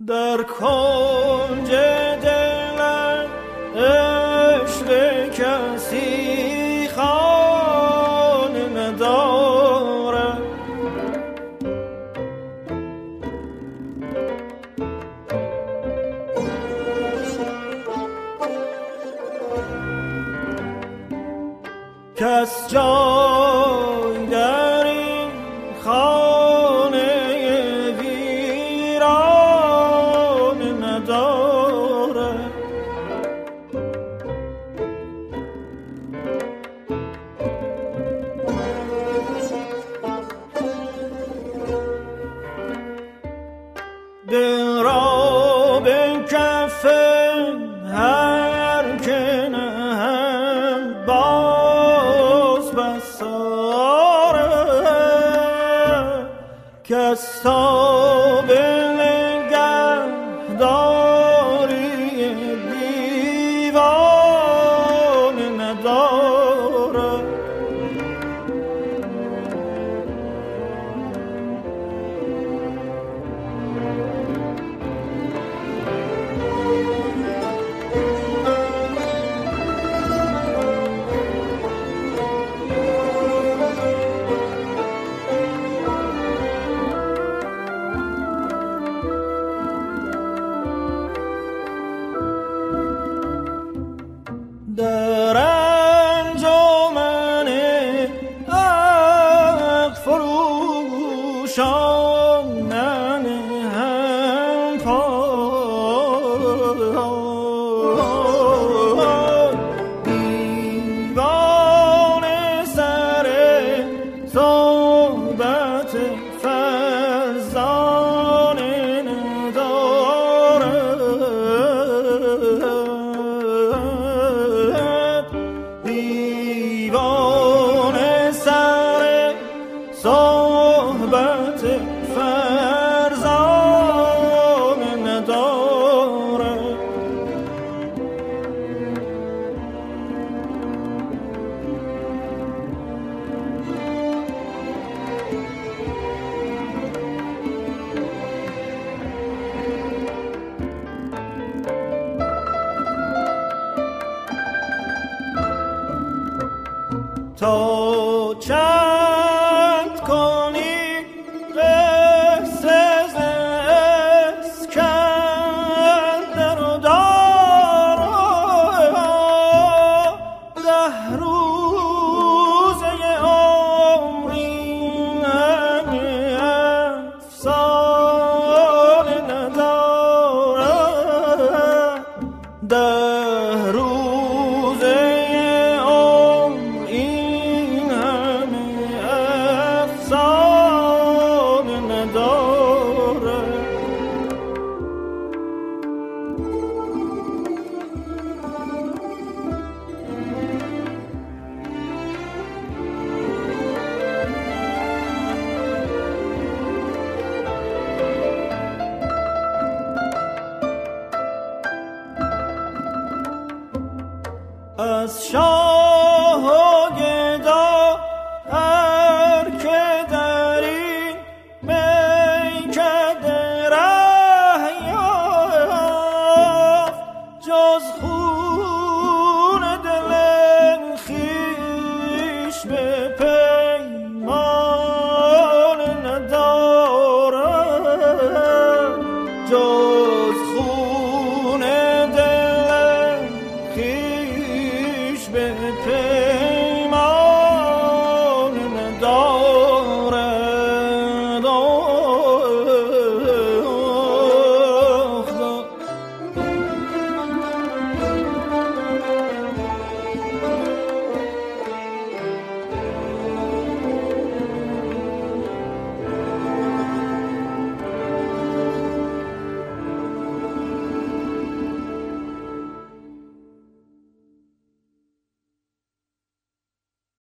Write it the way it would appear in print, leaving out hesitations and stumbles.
در کنج دلم عشق کسی خانه ندارد، کس جای در این خانه ویران ندارد. دل را به کف هر که نهم باز بساره، کس تا به نگهداری دیوان نداره. در انجمن عقل فروشان ننهم پای، دیوانه سر صحبت فرزانه ندارد، دیوانه سر صحبت فرزانه ندارد. تا چند کنی قصه ز اسکندر و دارا، 10 روزه عمری همه افسانه ندارد، 10 روزه این همه افسانه نداره. از شام